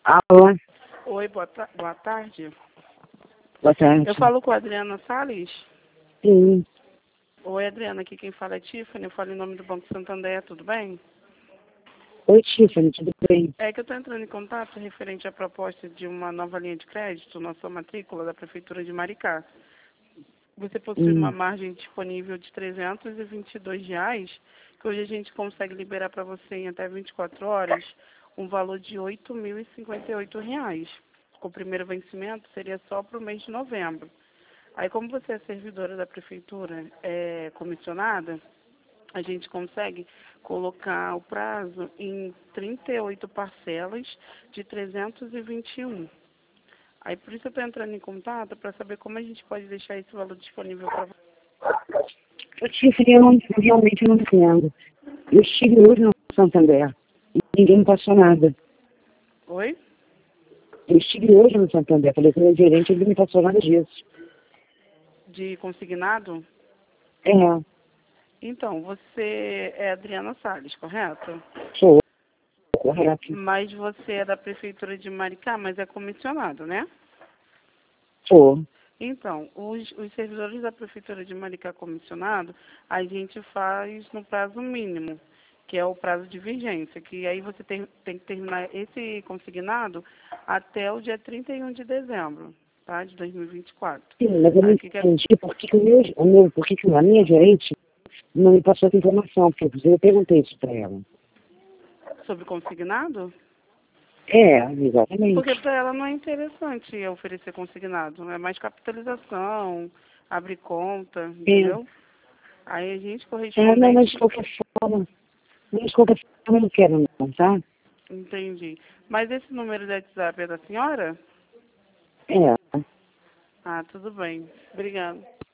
Alô, Oi, boa tarde. boa tarde. Eu falo com a Adriana Salles. Sim, Oi, Adriana, aqui quem fala é Tiffany, eu falo em nome do Banco Santander, tudo bem? oi Tiffany, tudo bem? É que eu estou entrando em contato referente à proposta de uma nova linha de crédito na sua matrícula da Prefeitura de Maricá. Você possui uma Hum. margem disponível de R$ 322, que hoje a gente consegue liberar para você em até 24 horas, um valor de R$ 8.058. O primeiro vencimento seria só para o mês de novembro. Aí, como você é servidora da prefeitura, comissionada, a gente consegue colocar o prazo em 38 parcelas de 321. Aí, por isso eu estou entrando em contato para saber como a gente pode deixar esse valor disponível para você. Ô, Tiffany, realmente não entendo. Eu estive hoje no Santander e ninguém me passou nada. Oi? Eu estive hoje no Santander, falei com o meu gerente, ele não me passou nada disso. De consignado? É, Então, você é Adriana Salles, correto? sou correto. Mas você é da prefeitura de Maricá, mas é comissionado, né? Sou. Então, os servidores da Prefeitura de Maricá comissionado, a gente faz no prazo mínimo, que é o prazo de vigência, que aí você tem que terminar esse consignado até o dia 31 de dezembro, tá? De 2024. Sim, mas eu não Aí, entendi por que a minha gerente não me passou essa informação, porque inclusive eu perguntei isso para ela. sobre consignado? É, exatamente. Porque para ela não é interessante oferecer consignado, é mais capitalização, abrir conta, É. entendeu? Aí a gente Não, mas correspondente. de qualquer forma, eu não quero não, tá? Entendi. Mas esse número de WhatsApp é da senhora? É. Ah, tudo bem. Obrigada.